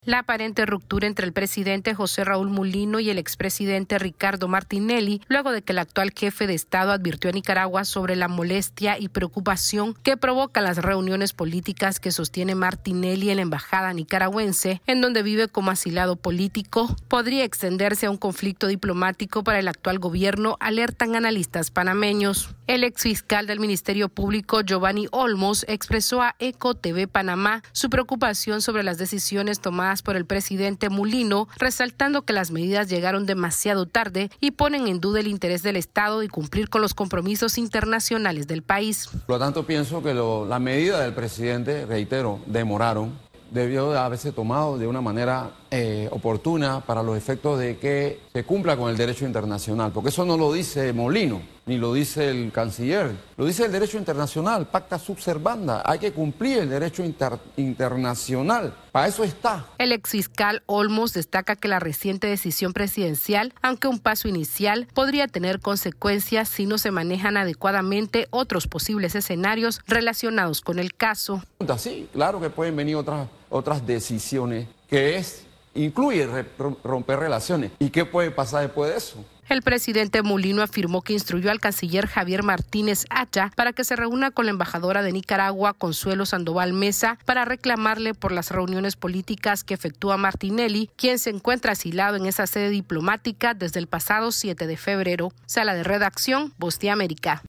La aparente ruptura entre el presidente José Raúl Mulino y el expresidente Ricardo Martinelli, luego de que el actual jefe de Estado advirtió a Nicaragua sobre la molestia y preocupación que provocan las reuniones políticas que sostiene Martinelli en la embajada nicaragüense, en donde vive como asilado político, podría extenderse a un conflicto diplomático para el actual gobierno, alertan analistas panameños. El exfiscal del Ministerio Público, Giovanni Olmos, expresó a Eco TV Panamá su preocupación sobre las decisiones tomadas por el presidente Mulino, resaltando que las medidas llegaron demasiado tarde y ponen en duda el interés del Estado de cumplir con los compromisos internacionales del país. Por lo tanto, pienso que la medida del presidente, reitero, demoraron. Debió de haberse tomado de una manera oportuna para los efectos de que se cumpla con el derecho internacional, porque eso no lo dice Mulino, ni lo dice el canciller, lo dice el derecho internacional, pacta sub servanda, hay que cumplir el derecho internacional, para eso está. El exfiscal Olmos destaca que la reciente decisión presidencial, aunque un paso inicial, podría tener consecuencias si no se manejan adecuadamente otros posibles escenarios relacionados con el caso. Sí, claro que pueden venir otras decisiones, que incluye romper relaciones. ¿Y qué puede pasar después de eso? El presidente Mulino afirmó que instruyó al canciller Javier Martínez Hacha para que se reúna con la embajadora de Nicaragua, Consuelo Sandoval Mesa, para reclamarle por las reuniones políticas que efectúa Martinelli, quien se encuentra asilado en esa sede diplomática desde el pasado 7 de febrero. Sala de redacción, Voz de América.